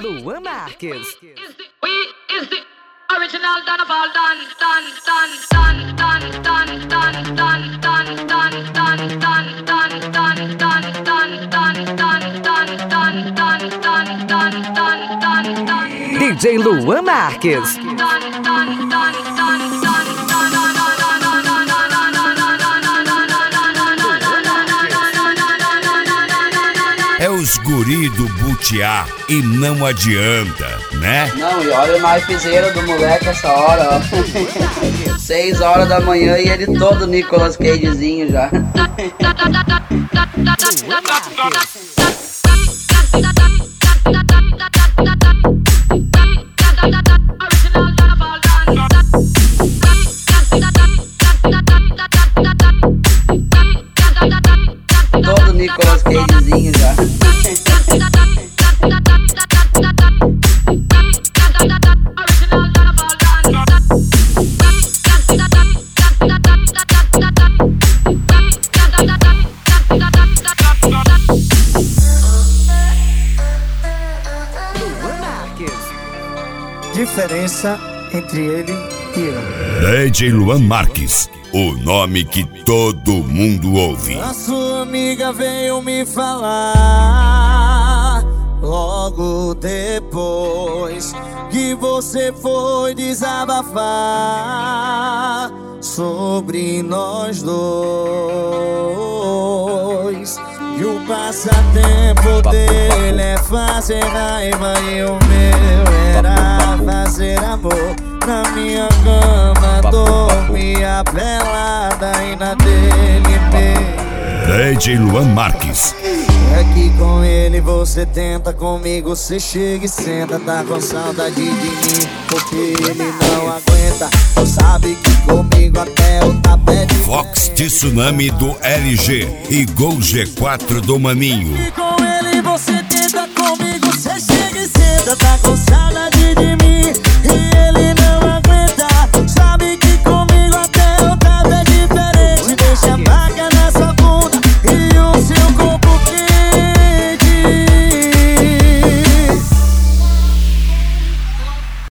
Luan Marques. Is the original Don of all Don. DJ Luan Marques. É os guri do Butiá e não adianta, né? Não, e olha o naipezeiro do moleque essa hora, ó. 6 horas da manhã e ele todo Nicolas Cagezinho já. Todo Nicolas Cagezinho já. Diferença entre ele e eu. DJ Luan Marques, o nome que todo mundo ouve. A sua amiga veio me falar logo depois que você foi desabafar sobre nós dois. E o passatempo dele é fazer raiva e o meu era fazer amor. Na minha cama dormia pelada e na dele mesmo. DJ Luan Marques. É que com ele você tenta, comigo você chega e senta. Tá com saudade de mim, porque ele não aguenta. Sabe que comigo até o tapete. Fox Tsunami do LG e Gol G4 do Maninho. E com ele você tenta, comigo você chega e senta. Tá com saudade